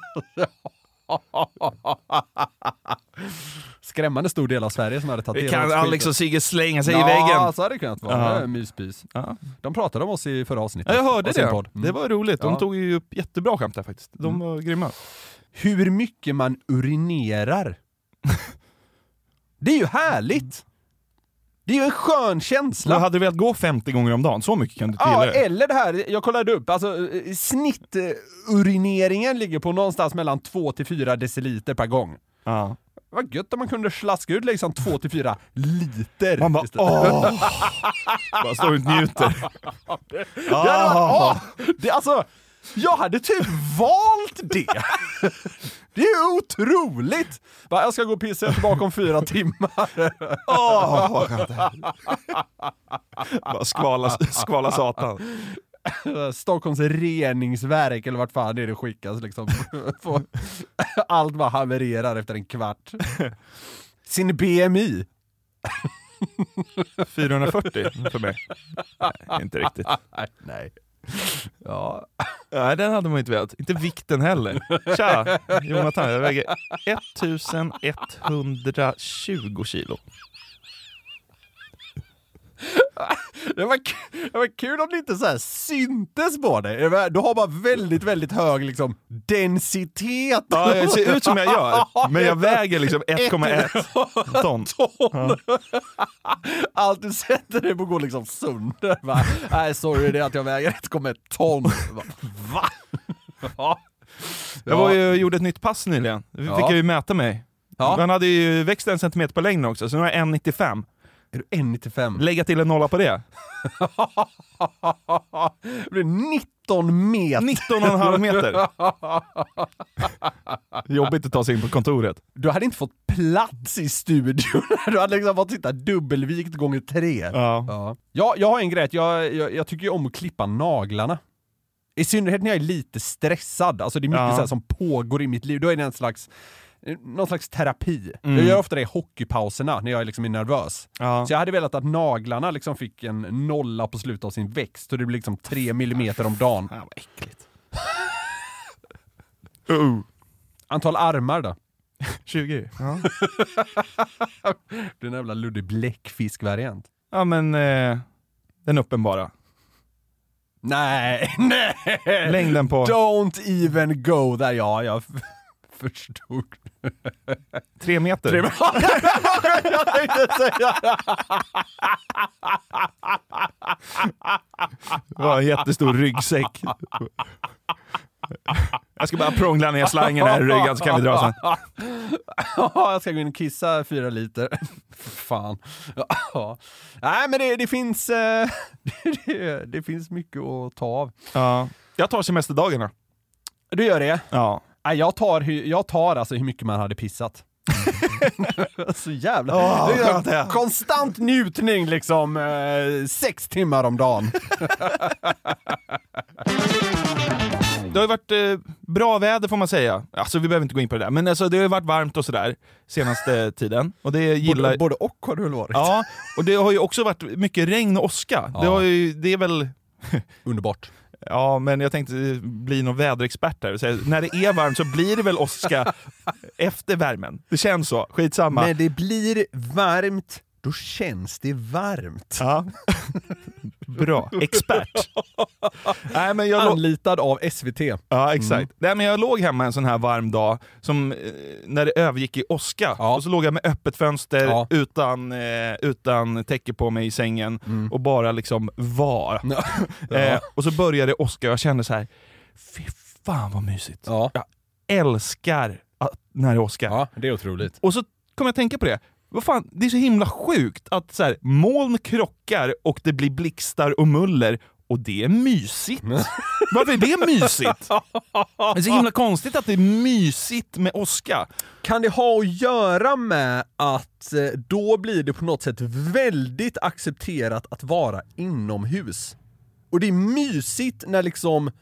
Skrämmande stor del av Sverige som hade tagit del av kan Alex och Sigge slänga sig i väggen. väggen. Så hade det kunnat vara. Myspys. De pratade om oss i förra avsnittet. Ja, jag hörde det. Det var roligt. De tog ju upp jättebra skämt där faktiskt. De var grymma. Hur mycket man urinerar. Det är ju härligt. Det är ju en skön känsla. Men hade du velat gå 50 gånger om dagen? Så mycket kan du inte gilla det. Eller det här, jag kollade upp, alltså snitturineringen ligger på någonstans mellan 2-4 deciliter per gång. Ja. Vad gött om man kunde slaska ut liksom 2-4 liter. Man bara, bara står och njuter. Alltså, jag hade typ valt det. Det är otroligt. Jag ska gå och pissa tillbaka om 4 timmar. Bara skvala satan. Stockholms reningsverk eller vart fan det skickas liksom. Allt bara havererar efter en kvart. Sin BMI 440 för mig. Nej, inte riktigt. Nej. Ja. Nej, den hade man inte velat. Inte vikten heller. Tja, Jonathan, jag väger 1120 kilo. Det var kul om det inte så här syntes på dig. Du har bara väldigt, väldigt hög liksom densitet. Ja, jag ser ut som jag gör. Men jag väger liksom 1,1 ton. Ja. Allt du sätter dig på går liksom sönder. Nej, sorry, det är att jag väger 1,1 ton. Va? Ja. Jag gjorde ett nytt pass nyligen. Fick jag ju mäta mig. Ja. Man hade ju växt 1 centimeter på längden också, så nu är jag 1,95. Är du 1,95? Lägga till en nolla på det. Det blir 19 meter. 19,5 meter. Jobbigt att ta sig in på kontoret. Du hade inte fått plats i studion. Du hade liksom fått sitta dubbelvikt gånger 3. Ja, jag har en grej. Jag tycker ju om att klippa naglarna. I synnerhet när jag är lite stressad. Alltså det är mycket så här som pågår i mitt liv. Då är det någon slags terapi. Jag gör ofta det i hockeypauserna när jag liksom är nervös. Så jag hade velat att naglarna liksom fick en nolla på slutet av sin växt. Så det blir liksom 3 millimeter om dagen. Vad äckligt. Antal armar då? 20. Ja. Det är en jävla luddig bläckfisk-variant. Ja, men den uppenbara. Nej. Längden på... Don't even go där. Ja, jag förstod. 3 meter. Jag tänkte säga. Det var en jättestor ryggsäck. Jag ska bara prångla ner slangen här i ryggen så kan vi dra sen. Jag ska gå in och kissa 4 liter. Fan. Nej, men det finns det finns mycket att ta av. Ja. Jag tar semesterdagarna. Du gör det? Ja. Jag tar alltså hur mycket man hade pissat. Så jävla konstant njutning liksom 6 timmar om dagen. Det har ju varit bra väder får man säga. Alltså vi behöver inte gå in på det där. Men alltså, det har ju varit varmt och sådär senaste tiden. Och det gillar... Både och har det väl varit. Ja, och det har ju också varit mycket regn och åska. Ja. Det är väl... Underbart. Ja, men jag tänkte bli någon väderexpert där. Så när det är varmt så blir det väl åska efter värmen. Det känns så. Skitsamma. Men det blir varmt, då känns det varmt. Ja. Bra. Expert. Nej, men Anlitad av SVT. Ja, exakt. Nej, men jag låg hemma en sån här varm dag som när det övergick i åska. Och så låg jag med öppet fönster utan täcke på mig i sängen och bara liksom var. Och så började åska och jag kände så här: fy fan vad mysigt. Jag älskar när det åskar. Ja, det är otroligt. Och så kom jag att tänka på det. Vad fan, det är så himla sjukt att så här, moln krockar och det blir blixtar och muller och det är mysigt. Varför är det mysigt? Det är så himla konstigt att det är mysigt med åska. Kan det ha att göra med att då blir det på något sätt väldigt accepterat att vara inomhus? Och det är mysigt när liksom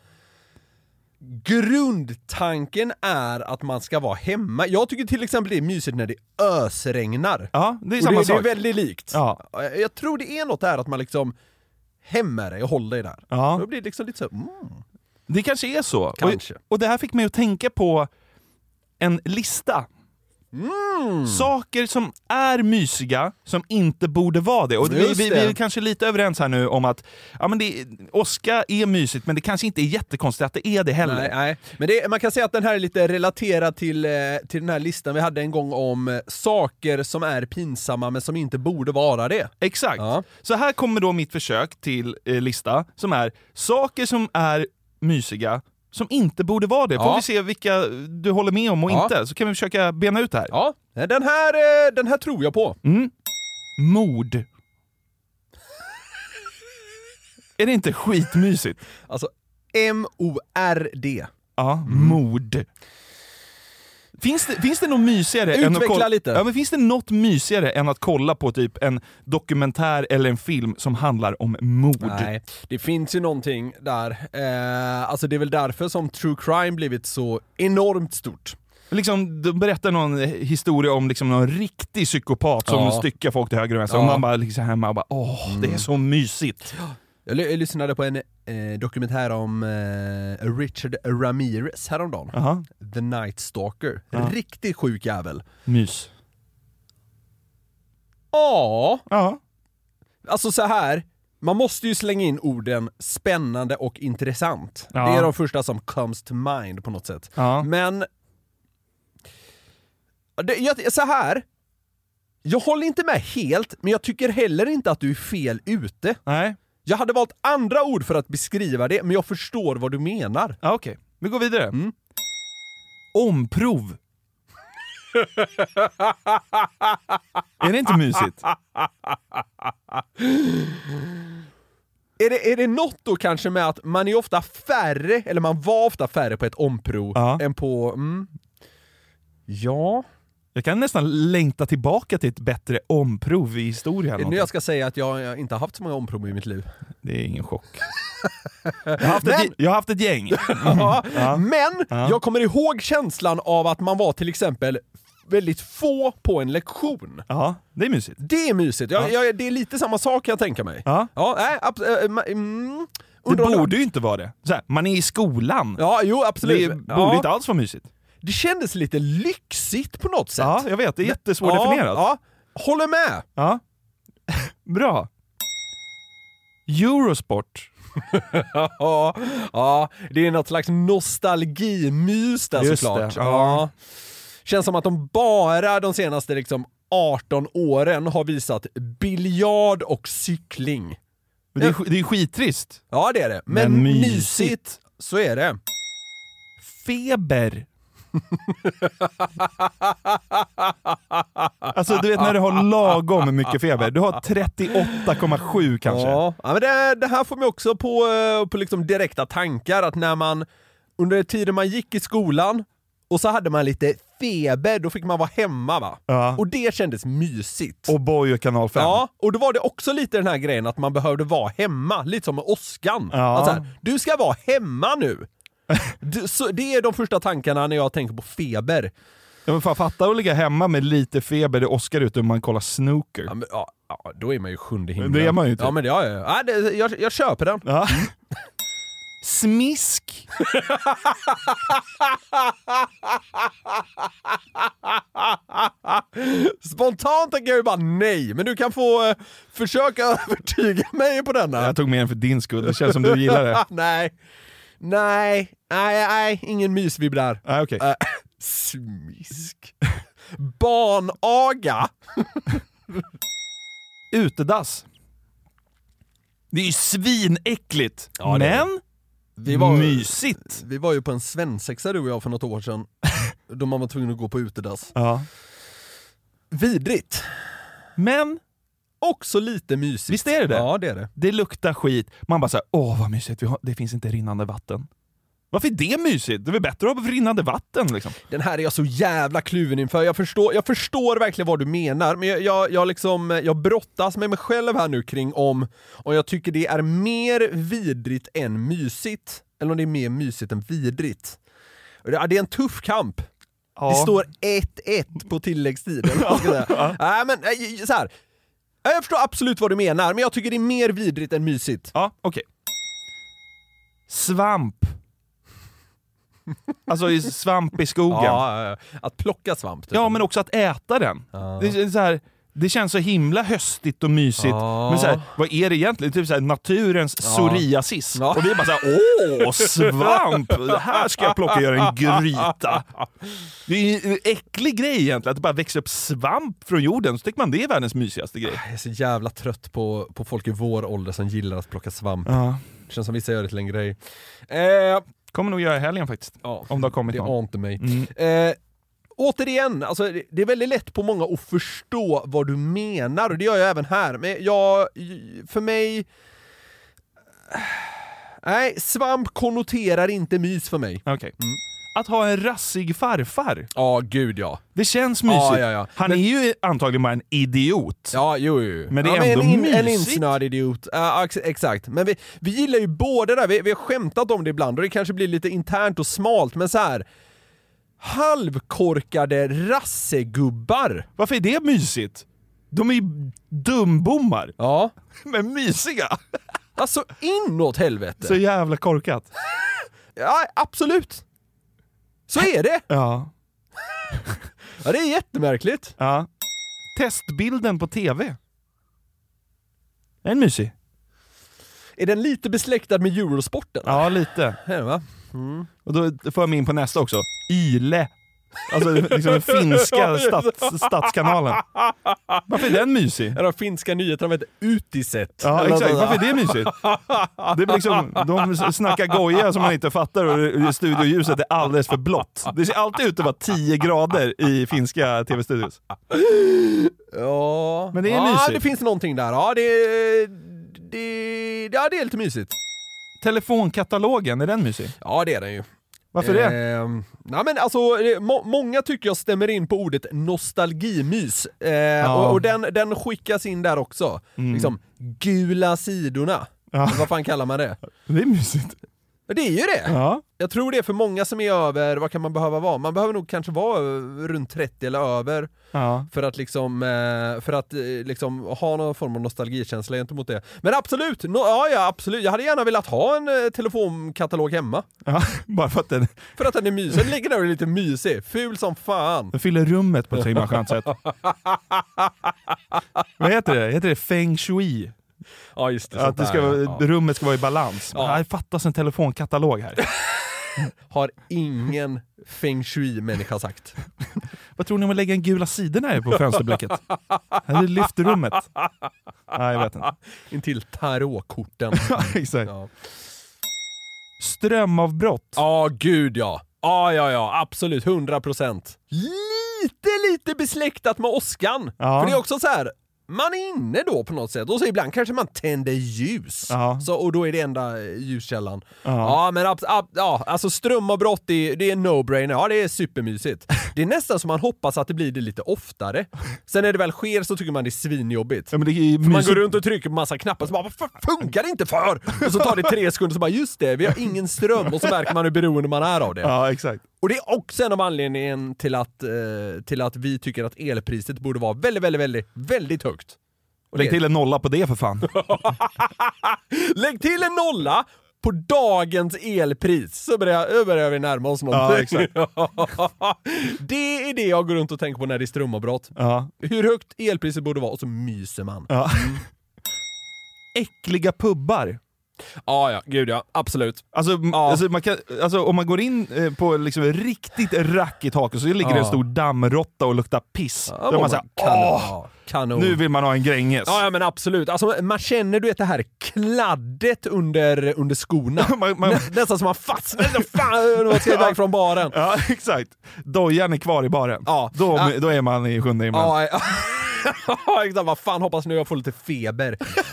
grundtanken är att man ska vara hemma. Jag tycker till exempel det är mysigt när det ösregnar. Ja, det är samma sak. Det är väldigt likt. Ja. Jag tror det är något där att man liksom hämmar dig och håller dig där. Ja. Då blir det liksom lite så. Det kanske är så. Kanske. Och det här fick mig att tänka på en lista. Saker som är mysiga som inte borde vara det. Och vi är kanske lite överens här nu om att åska är mysigt, men det kanske inte är jättekonstigt att det är det heller. Nej. Men man kan säga att den här är lite relaterad till den här listan vi hade en gång om saker som är pinsamma men som inte borde vara det. Exakt. Ja. Så här kommer då mitt försök till lista som är saker som är mysiga som inte borde vara det. Får vi se vilka du håller med om och inte, så kan vi försöka bena ut det här. Ja, den här tror jag på. Mord. Är det inte skitmysigt? Alltså, M-O-R-D. Ja, mord. Finns det något mysigare än att kolla, lite. Ja, men finns det något mysigare än att kolla på typ en dokumentär eller en film som handlar om mord? Nej, det finns ju någonting där. Alltså det är väl därför som true crime blivit så enormt stort. Liksom, de berättar någon historia om liksom någon riktig psykopat som styckar folk till höger och vänster. Och man bara liksom hemma och bara, det är så mysigt. Jag lyssnade på en dokumentär om Richard Ramirez häromdagen. The Night Stalker. Riktigt sjuk jävel. Mys. Ja. Alltså så här, man måste ju slänga in orden spännande och intressant. Det är de första som comes to mind på något sätt. Men så här, jag håller inte med helt, men jag tycker heller inte att du är fel ute. Nej. Jag hade valt andra ord för att beskriva det, men jag förstår vad du menar. Okej. Vi går vidare. Omprov. Är det inte mysigt? Är det något då kanske med att man är ofta färre, eller man var ofta färre på ett omprov än på... Ja... Jag kan nästan längta tillbaka till ett bättre omprov i historien. Nu jag ska säga att jag inte har haft så många omprov i mitt liv. Det är ingen chock. Jag har haft ett gäng. Men jag kommer ihåg känslan av att man var till exempel väldigt få på en lektion. Ja, det är mysigt. Det är mysigt. Det är lite samma sak kan jag tänka mig. Det borde ju inte vara det. Så här, man är i skolan. Ja, jo, absolut. Det borde inte alls vara mysigt. Det kändes lite lyxigt på något sätt. Ja, jag vet. Det är jättesvårdefinierat. Ja, håller med. Ja. Bra. Eurosport. Ja, det är något slags nostalgimys där såklart. Ja. Känns som att de senaste liksom 18 åren har visat biljard och cykling. Det är skittrist. Ja, det är det. Men mysigt, så är det. Feber. Alltså du vet när du har lagom mycket feber. Du har 38,7 kanske. Ja, men det här får mig också på liksom direkta tankar. Att när man under tiden man gick i skolan och så hade man lite feber, då fick man vara hemma va? Ja. Och det kändes mysigt. Och Boy och Kanal 5. Ja, och då var det också lite den här grejen att man behövde vara hemma. Lite som med Oskan. Ja. Alltså, du ska vara hemma nu. Så det är de första tankarna när jag tänker på feber. Ja, men fatta att ligga hemma med lite feber, det Oscar ute och man kollar snooker. Ja, men, då är man ju sjunde himlen. Det är man ju inte. Ja, men jag köper den. Ja. Smisk. Spontant tänker jag ju bara nej, men du kan få försöka övertyga mig på denna. Jag tog med den för din skull, det känns som du gillar det. Nej, ingen mysvibb där. Okay. Smisk. Barnaga. Utedass. Det är ju svinäckligt, ja, men mysigt. Vi var ju på en svensexa du och jag för något år sedan, då man var tvungen att gå på utedass. Ja. Vidrigt. Men också lite mysigt. Visst är det? Ja, det är det. Det luktar skit. Man bara såhär, vad mysigt, det finns inte rinnande vatten. Varför är det mysigt? Det är väl bättre att ha rinnande vatten liksom. Den här är jag så jävla kluven inför. Jag förstår verkligen vad du menar, men jag brottas med mig själv här nu kring om jag tycker det är mer vidrigt än mysigt, eller om det är mer mysigt än vidrigt. Det är en tuff kamp. Ja. Det står 1-1 på tilläggstiden. Nej, men så här. Jag förstår absolut vad du menar, men jag tycker det är mer vidrigt än mysigt. Ja, okej. Svamp. Alltså svamp i skogen. Ja, att plocka svamp. Typ. Ja, men också att äta den. Ja. Det är så här, det känns så himla höstigt och mysigt. Ja. Men så här, vad är det egentligen? Typ så här, naturens psoriasis. Ja. Och vi är bara så här, svamp! Det här ska jag plocka och göra en gryta. Det är en äcklig grej egentligen, att det bara växer upp svamp från jorden. Så tycker man det är världens mysigaste grej. Jag är så jävla trött på folk i vår ålder som gillar att plocka svamp. Ja. Det känns som vissa gör det till en grej. Kommer nog göra i helgen faktiskt. Ja, om det har kommit det någon. Ante mig. Återigen, alltså, det är väldigt lätt på många att förstå vad du menar, och det gör jag även här. Men för mig... Nej, svamp konnoterar inte mys för mig. Okej. Att ha en rassig farfar. Ja, gud ja. Det känns mysigt. Ja. Han är ju antagligen bara en idiot. Ja, jo. Men det är ändå mysigt. En insnöad idiot. Exakt. Men vi gillar ju båda där. Vi har skämtat om det ibland, och det kanske blir lite internt och smalt, men så här. Halvkorkade rassegubbar. Varför är det mysigt? De är ju dumbommar. Ja. Men mysiga. Alltså inåt helvete. Så jävla korkat. Ja, absolut. Så är det. Ja. Ja, det är jättemärkligt. Ja. Testbilden på TV. Är den mysig? Är den lite besläktad med Eurosporten? Ja, lite. Är det, va? Och då får jag mig in på nästa också. Yle. Alltså liksom den finska statskanalen. Varför är den mysig? De finska nyheterna heter Utiset. Ja, exakt. Varför är det mysigt? Det är liksom, de snackar goja som man inte fattar, och studioljuset är alldeles för blått. Det ser alltid ut att vara 10 grader i finska tv-studios. Ja. Men det är mysigt. Ja, det finns någonting där. Ja, det är lite mysigt. Telefonkatalogen, är den mysig? Ja, det är den ju. Varför det? Nej, men alltså, många tycker jag stämmer in på ordet nostalgimys. Och den skickas in där också. Liksom, gula sidorna. Ja. Vad fan kallar man det? Det är mysigt. Det är ju det. Ja. Jag tror det är för många som är över, vad kan man behöva vara? Man behöver nog kanske vara runt 30 eller över. Ja. För att ha någon form av nostalgikänsla gentemot det. Men absolut, absolut. Jag hade gärna velat ha en telefonkatalog hemma. Ja, bara för att den... För att den är mysig. Den ligger där och är lite mysig. Ful som fan. Den fyller rummet på ett så himla skönt sätt. Vad heter det? Heter det feng shui? Ja, just det. Att rummet ska vara i balans. Ja. Det fattas en telefonkatalog här. Har ingen feng shui-människa sagt. Vad tror ni om att lägga en gula sidorna här på fönsterblecket? Här lyfter rummet. Nej, jag vet inte. Intill tarotkorten. Exakt. Ja. Strömavbrott. Ja, gud ja. Ja, absolut. 100%. Lite besläktat med åskan. Ja. För det är också så här. Man är inne då på något sätt, och så ibland kanske man tänder ljus. Så, och då är det enda ljuskällan. Ja, men alltså strömavbrott, det är no-brainer. Ja, det är supermysigt. Det är nästan som man hoppas att det blir det lite oftare. Sen när det väl sker så tycker man det är svinjobbigt. Ja, men det är man går runt och trycker på massa knappar så bara, varför funkar det inte för? Och så tar det 3 sekunder så bara, just det, vi har ingen ström, och så märker man hur beroende man är av det. Ja, exakt. Och det är också en av anledningen till att vi tycker att elpriset borde vara väldigt högt. Lägg till en nolla på det för fan. Lägg till en nolla på dagens elpris så börjar vi närma oss någonting. Ja, exakt. Det är det jag går runt och tänker på när det är strömavbrott. Ja. Hur högt elpriset borde vara och så myser man. Ja. Äckliga pubbar. Ja, gud ja, absolut. Alltså, om man går in på liksom riktigt rackigt hak så ligger det en stor dammrotta och luktar piss. Ja, då man säger, kanon. Nu vill man ha en Gränges. Ja, men absolut. Alltså, man känner det här kladdet under skorna. Nästan som man fastnar. Fan, man ska iväg från baren. Ja, exakt. Dojan är kvar i baren. Ja. Då är man i sjunde himlen. Ja, exakt. Vad fan, hoppas nu jag får lite feber.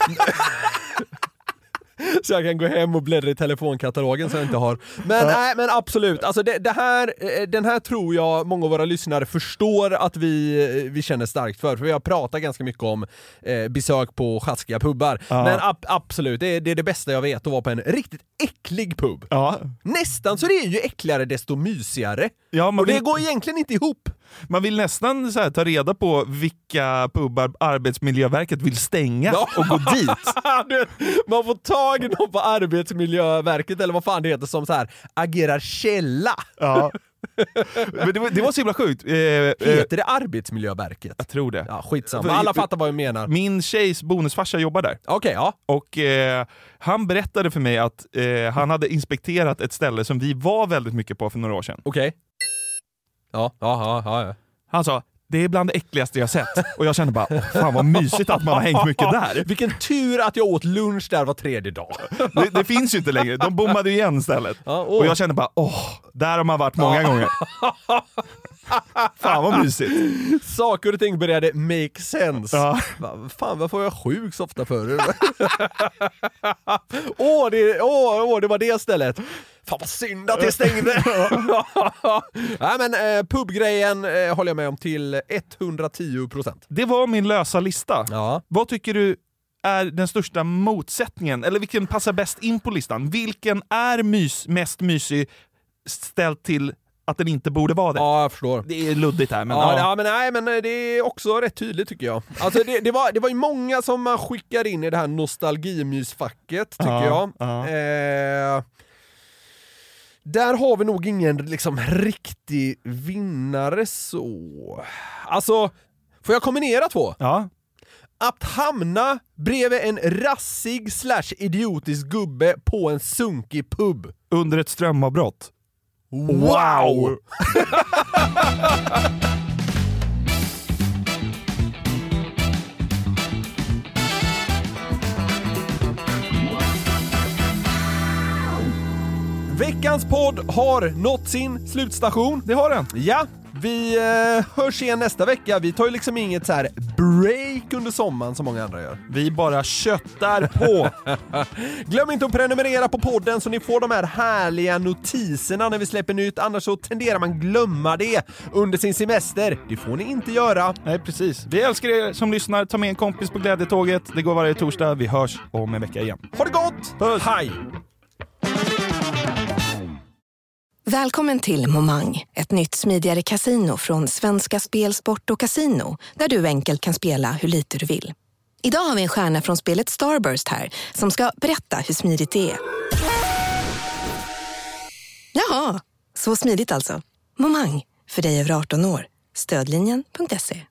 Så jag kan gå hem och bläddra i telefonkatalogen som jag inte har. Men nej, men absolut. Alltså den här tror jag många av våra lyssnare förstår att vi känner starkt för vi har pratat ganska mycket om besök på sjaskiga pubbar. Men absolut, det är det bästa jag vet att vara på en riktigt äcklig pub. Nästan så det är ju äckligare desto mysigare. Och det går egentligen inte ihop. Man vill nästan så här, ta reda på vilka pubbar Arbetsmiljöverket vill stänga och gå dit. Man får tag i någon på Arbetsmiljöverket eller vad fan det heter som så här agerar källa. Ja. Men det var så himla sjukt. Heter det Arbetsmiljöverket? Jag tror det. Ja, skitsamma. Alla fattar vad jag menar. Min tjejs bonusfarsa jobbar där. Okej, ja. Och han berättade för mig att han hade inspekterat ett ställe som vi var väldigt mycket på för några år sedan. Okej. Ja. Han sa, det är bland det äckligaste jag sett. Och jag kände bara, fan vad mysigt att man har hängt mycket där. Vilken tur att jag åt lunch där var tredje dag. Det finns ju inte längre. De bommade igen stället. Och jag kände bara, där har man varit många gånger. Fan vad mysigt. Saker och ting började make sense. Fan, vad får jag sjuk så ofta för? Det var det stället. Fan vad synd att det stängde. Nej, men pubgrejen håller jag med om till 110%. Det var min lösa lista. Ja. Vad tycker du är den största motsättningen? Eller vilken passar bäst in på listan? Vilken är mest mysig ställt till att den inte borde vara det? Ja, jag förstår. Det är luddigt här. Men men det är också rätt tydligt tycker jag. Alltså det var ju många som man skickar in i det här nostalgimysfacket tycker jag. Där har vi nog ingen liksom riktig vinnare så. Alltså, får jag kombinera två? Ja. Att hamna bredvid en rassig / idiotisk gubbe på en sunkig pub. Under ett strömavbrott. Wow! Veckans podd har nått sin slutstation. Det har den. Ja, vi hörs igen nästa vecka. Vi tar ju liksom inget så här break under sommaren som många andra gör. Vi bara köttar på. Glöm inte att prenumerera på podden så ni får de här härliga notiserna när vi släpper nytt. Annars så tenderar man glömma det under sin semester. Det får ni inte göra. Nej, precis. Vi älskar er som lyssnar. Ta med en kompis på glädjetåget. Det går varje torsdag. Vi hörs om en vecka igen. Ha det gott! Puss. Hej! Välkommen till Momang, ett nytt smidigare casino från Svenska Spel, Sport och Casino, där du enkelt kan spela hur lite du vill. Idag har vi en stjärna från spelet Starburst här, som ska berätta hur smidigt det är. Jaha, så smidigt alltså. Momang, för dig över 18 år. Stödlinjen.se.